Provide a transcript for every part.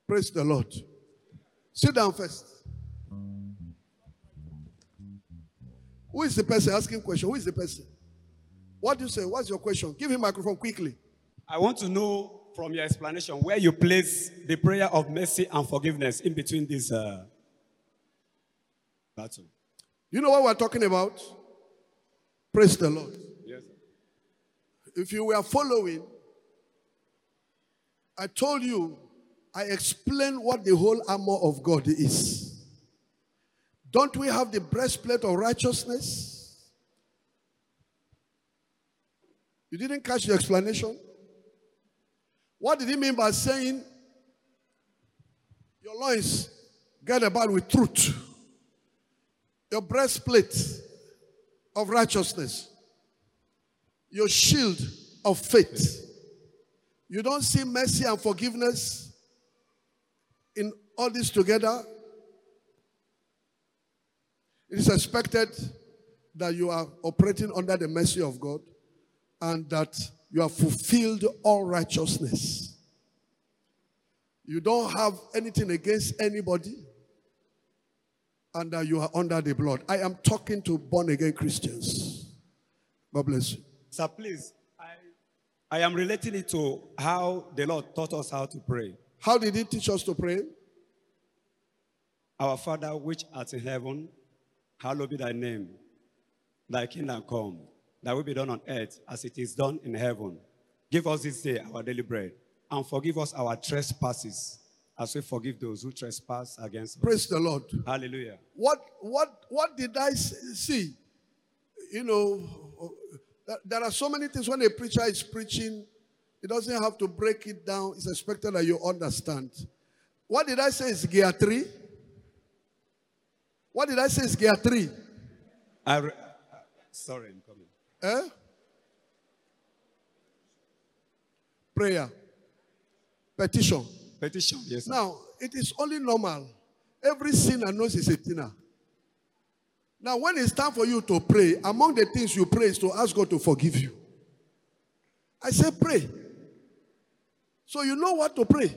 Praise the Lord. Sit down first. Who is the person asking question? Who is the person? What do you say? What's your question? Give him microphone quickly. I want to know from your explanation where you place the prayer of mercy and forgiveness in between this battle. You know what we're talking about? Praise the Lord. Yes. If you were following, I told you, I explained what the whole armor of God is. Don't we have the breastplate of righteousness? You didn't catch the explanation? What did he mean by saying your loins get about with truth? Your breastplate of righteousness. Your shield of faith. You don't see mercy and forgiveness in all this together. It is expected that you are operating under the mercy of God and that you have fulfilled all righteousness. You don't have anything against anybody and that you are under the blood. I am talking to born-again Christians. God bless you. Sir, please, I am relating it to how the Lord taught us how to pray. How did he teach us to pray? Our Father, which art in heaven, hallowed be thy name. Thy kingdom come, thy will be done on earth as it is done in heaven. Give us this day our daily bread, and forgive us our trespasses, as we forgive those who trespass against us. Praise the Lord. Hallelujah. What did I see? You know, there are so many things when a preacher is preaching, he doesn't have to break it down. It's expected that you understand. What did I say is gear 3? What did I say is gear 3? Sorry, I'm coming. Prayer. Petition. Petition, yes, sir. Now, it is only normal. Every sinner knows he's a sinner. Now, when it's time for you to pray, among the things you pray is to ask God to forgive you. I say pray. So you know what to pray.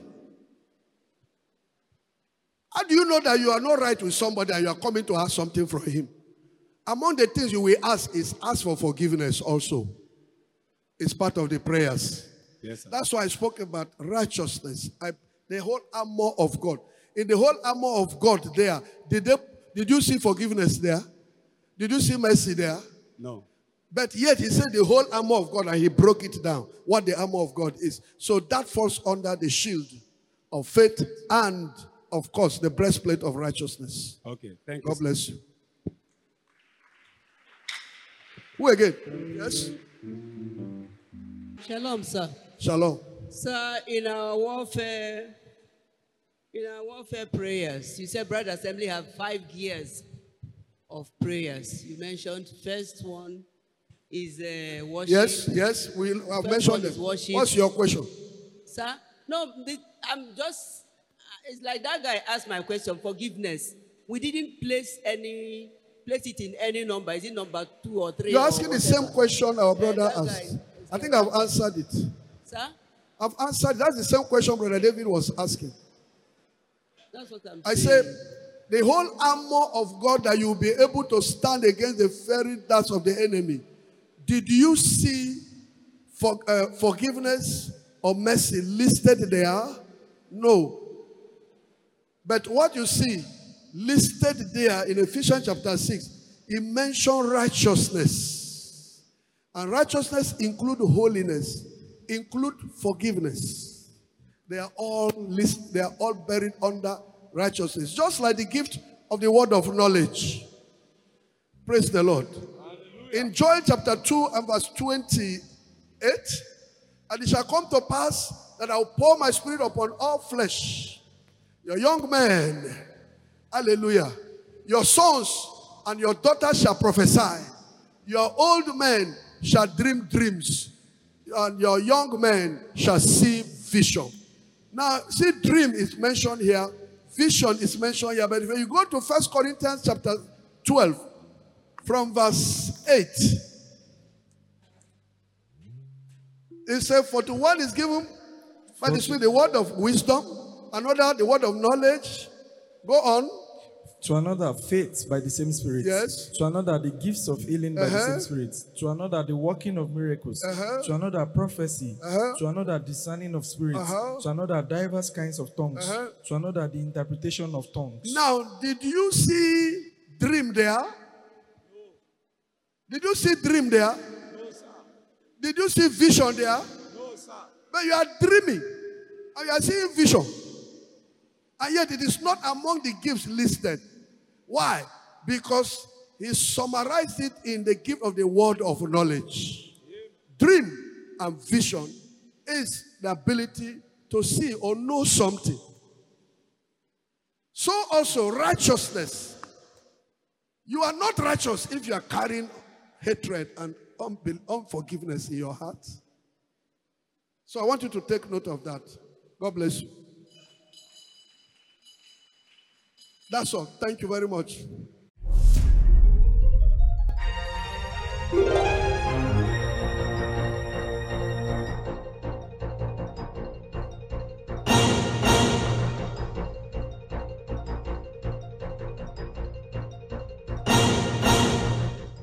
How do you know that you are not right with somebody and you are coming to ask something from him? Among the things you will ask is ask for forgiveness also. It's part of the prayers. Yes, sir. That's why I spoke about righteousness. The whole armor of God. In the whole armor of God there, did you see forgiveness there? Did you see mercy there? No. But yet he said the whole armor of God and he broke it down. What the armor of God is. So that falls under the shield of faith and, of course, the breastplate of righteousness. Okay, thank you. God bless you. Who again? Yes? Shalom, sir. Shalom. Sir, in our warfare prayers, you said Brother Assembly have 5 gears of prayers. You mentioned first one is worship. Yes, we have mentioned it. What's your question? Sir? No, I'm just, it's like that guy asked my question, forgiveness. We didn't place it in any number. Is it number 2 or 3? You're asking the same question our brother asked. I think I've answered it. Sir? I've answered. That's the same question Brother David was asking. That's what I'm saying. I said, the whole armor of God that you will be able to stand against the fiery darts of the enemy. Did you see forgiveness or mercy listed there? No. But what you see listed there in Ephesians chapter 6, it mentioned righteousness. And righteousness include holiness, include forgiveness. They are all buried under righteousness. Just like the gift of the word of knowledge. Praise the Lord. Hallelujah. In Joel chapter 2 and verse 28, and it shall come to pass that I will pour my spirit upon all flesh. Your young men, hallelujah, your sons and your daughters shall prophesy. Your old men shall dream dreams, and your young men shall see vision. Now, see, dream is mentioned here, vision is mentioned here, but if you go to 1 Corinthians chapter 12, from verse 8, it says, for to one is given by the Spirit the word of wisdom, Another, the word of knowledge. Go on. To another, faith by the same Spirit. Yes. To another, the gifts of healing by the same Spirit. To another, the working of miracles. To another, prophecy. To another, discerning of spirits. To another, diverse kinds of tongues. To another, the interpretation of tongues. Now, did you see dream there? Did you see dream there? No, sir. Did you see vision there? No, sir. But you are dreaming and you are seeing vision. And yet it is not among the gifts listed. Why? Because he summarized it in the gift of the word of knowledge. Dream and vision is the ability to see or know something. So also righteousness. You are not righteous if you are carrying hatred and unforgiveness in your heart. So I want you to take note of that. God bless you. That's all. Thank you very much.